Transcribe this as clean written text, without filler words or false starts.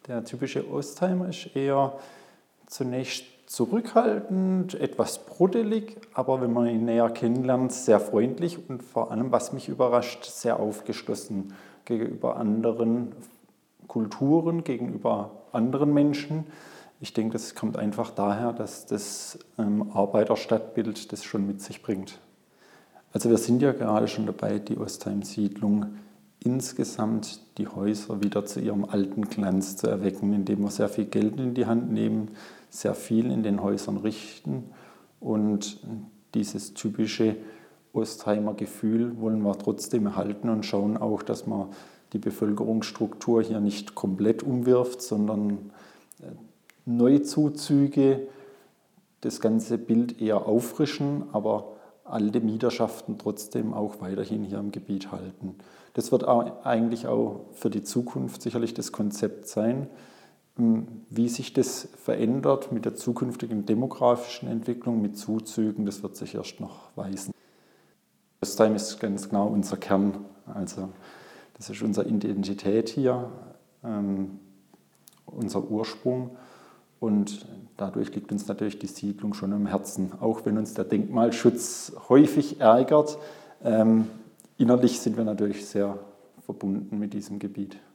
Der typische Ostheimer ist eher zunächst zurückhaltend, etwas brodelig, aber wenn man ihn näher kennenlernt, sehr freundlich und vor allem, was mich überrascht, sehr aufgeschlossen gegenüber anderen Kulturen, gegenüber anderen Menschen. Ich denke, das kommt einfach daher, dass das Arbeiterstadtbild das schon mit sich bringt. Also wir sind ja gerade schon dabei, die Ostheim-Siedlung insgesamt die Häuser wieder zu ihrem alten Glanz zu erwecken, indem wir sehr viel Geld in die Hand nehmen, sehr viel in den Häusern richten und dieses typische Ostheimer Gefühl wollen wir trotzdem erhalten und schauen auch, dass man die Bevölkerungsstruktur hier nicht komplett umwirft, sondern Neuzuzüge das ganze Bild eher auffrischen, aber alte Mieterschaften trotzdem auch weiterhin hier im Gebiet halten. Das wird eigentlich auch für die Zukunft sicherlich das Konzept sein. Wie sich das verändert mit der zukünftigen demografischen Entwicklung, mit Zuzügen, das wird sich erst noch weisen. Ostheim ist ganz genau unser Kern, also das ist unsere Identität hier, unser Ursprung. Und dadurch liegt uns natürlich die Siedlung schon am Herzen, auch wenn uns der Denkmalschutz häufig ärgert. Innerlich sind wir natürlich sehr verbunden mit diesem Gebiet.